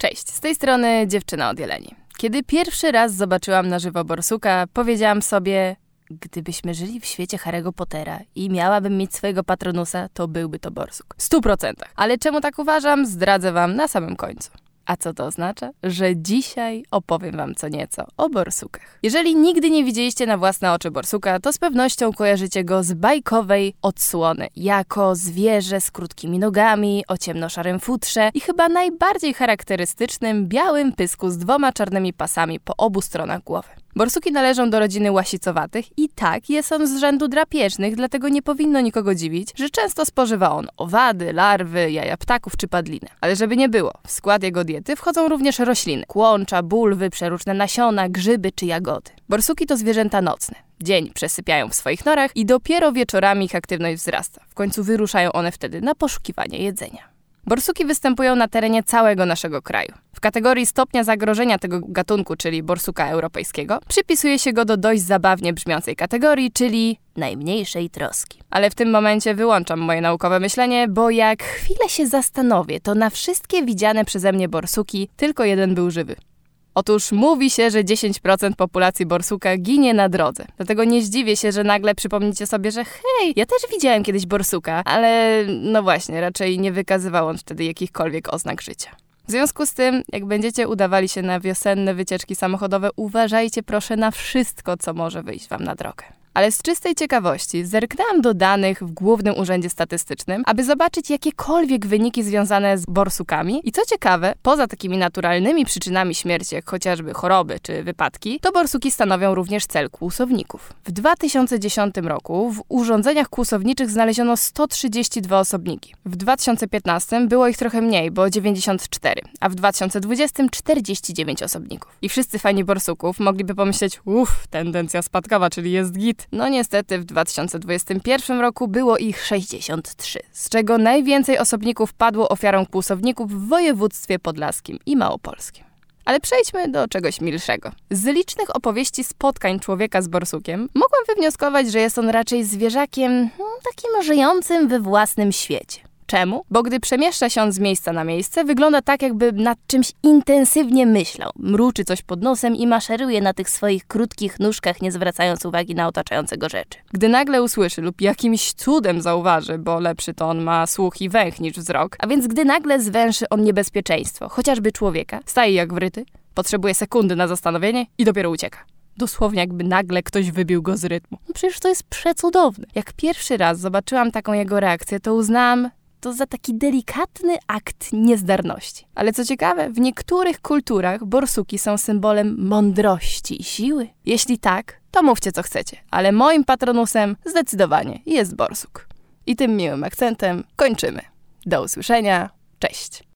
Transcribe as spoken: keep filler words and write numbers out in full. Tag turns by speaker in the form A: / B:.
A: Cześć, z tej strony dziewczyna od jeleni. Kiedy pierwszy raz zobaczyłam na żywo borsuka, powiedziałam sobie, gdybyśmy żyli w świecie Harry'ego Pottera i miałabym mieć swojego patronusa, to byłby to borsuk. W stu procentach. Ale czemu tak uważam, zdradzę wam na samym końcu. A co to oznacza? Że dzisiaj opowiem wam co nieco o borsukach. Jeżeli nigdy nie widzieliście na własne oczy borsuka, to z pewnością kojarzycie go z bajkowej odsłony. Jako zwierzę z krótkimi nogami, o ciemnoszarym futrze i chyba najbardziej charakterystycznym białym pysku z dwoma czarnymi pasami po obu stronach głowy. Borsuki należą do rodziny łasicowatych i tak jest on z rzędu drapieżnych, dlatego nie powinno nikogo dziwić, że często spożywa on owady, larwy, jaja ptaków czy padliny. Ale żeby nie było, w skład jego diety wchodzą również rośliny, kłącza, bulwy, przeróżne nasiona, grzyby czy jagody. Borsuki to zwierzęta nocne. Dzień przesypiają w swoich norach i dopiero wieczorami ich aktywność wzrasta. W końcu wyruszają one wtedy na poszukiwanie jedzenia. Borsuki występują na terenie całego naszego kraju. W kategorii stopnia zagrożenia tego gatunku, czyli borsuka europejskiego, przypisuje się go do dość zabawnie brzmiącej kategorii, czyli najmniejszej troski. Ale w tym momencie wyłączam moje naukowe myślenie, bo jak chwilę się zastanowię, to na wszystkie widziane przeze mnie borsuki tylko jeden był żywy. Otóż mówi się, że dziesięć procent populacji borsuka ginie na drodze. Dlatego nie zdziwię się, że nagle przypomnicie sobie, że hej, ja też widziałem kiedyś borsuka, ale no właśnie, raczej nie wykazywał on wtedy jakichkolwiek oznak życia. W związku z tym, jak będziecie udawali się na wiosenne wycieczki samochodowe, uważajcie proszę na wszystko, co może wyjść wam na drogę. Ale z czystej ciekawości zerknęłam do danych w Głównym Urzędzie Statystycznym, aby zobaczyć jakiekolwiek wyniki związane z borsukami. I co ciekawe, poza takimi naturalnymi przyczynami śmierci, jak chociażby choroby czy wypadki, to borsuki stanowią również cel kłusowników. W dwa tysiące dziesiątym roku w urządzeniach kłusowniczych znaleziono sto trzydzieści dwa osobniki. W dwa tysiące piętnastym było ich trochę mniej, bo dziewięćdziesiąt cztery, a w dwa tysiące dwudziestym czterdzieści dziewięć osobników. I wszyscy fani borsuków mogliby pomyśleć, uff, tendencja spadkowa, czyli jest git. No niestety w dwa tysiące dwudziestym pierwszym roku było ich sześćdziesiąt trzy, z czego najwięcej osobników padło ofiarą kłusowników w województwie podlaskim i małopolskim. Ale przejdźmy do czegoś milszego. Z licznych opowieści spotkań człowieka z borsukiem mogłam wywnioskować, że jest on raczej zwierzakiem no, takim żyjącym we własnym świecie. Czemu? Bo gdy przemieszcza się on z miejsca na miejsce, wygląda tak, jakby nad czymś intensywnie myślał. Mruczy coś pod nosem i maszeruje na tych swoich krótkich nóżkach, nie zwracając uwagi na otaczające go rzeczy. Gdy nagle usłyszy lub jakimś cudem zauważy, bo lepszy to on ma słuch i węch niż wzrok, a więc gdy nagle zwęszy on niebezpieczeństwo, chociażby człowieka, staje jak wryty, potrzebuje sekundy na zastanowienie i dopiero ucieka. Dosłownie jakby nagle ktoś wybił go z rytmu. No przecież to jest przecudowne. Jak pierwszy raz zobaczyłam taką jego reakcję, to uznałam, to za taki delikatny akt niezdarności. Ale co ciekawe, w niektórych kulturach borsuki są symbolem mądrości i siły. Jeśli tak, to mówcie co chcecie, ale moim patronusem zdecydowanie jest borsuk. I tym miłym akcentem kończymy. Do usłyszenia.